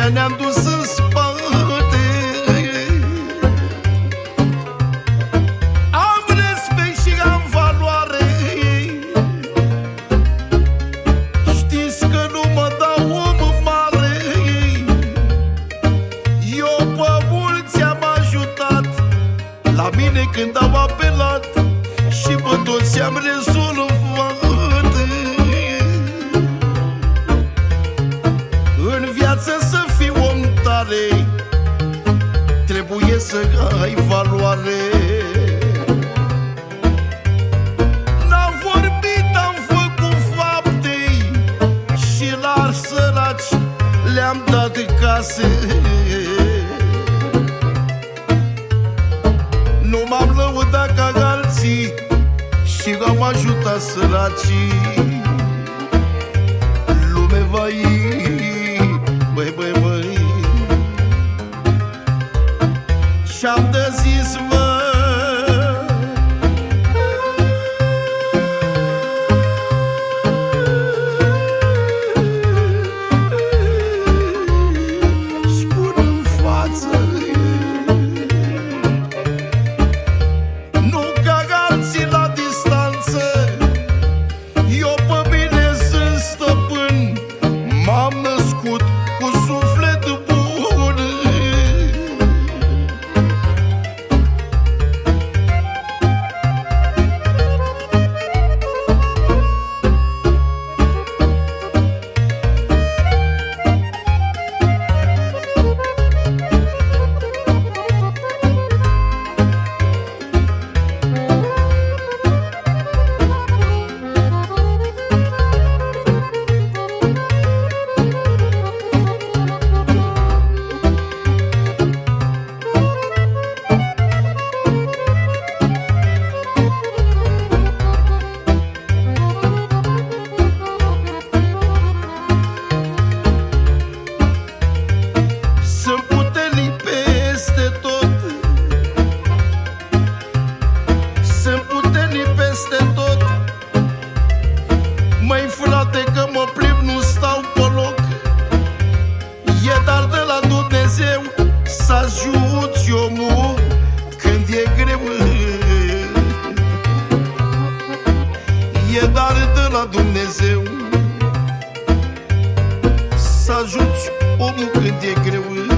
ne-am dus în spate. Am respect și am valoare. Știți că nu mă dau om mare. Eu pe mulți am ajutat, la mine când au apelat, și pe toți am rezolvat. În viață să fii om tare, trebuie să ai valoare. N-am vorbit, am făcut fapte, și la săraci le-am dat case. Nu m-am lăudat ca alții și am ajutat săracii. Lume, vai, băi, băi, băi, și-am de zis, mă, spun în față, nu ca alții la distanță. Eu pe mine sunt stăpân, m-am născut cu suflet bun. Sunt puternic peste tot, sunt puternic peste tot. Măi frate, că mă plimb, nu stau pe loc. E dar de la Dumnezeu să ajuți omul când e greu. E dar de la Dumnezeu să ajuți omul când e greu.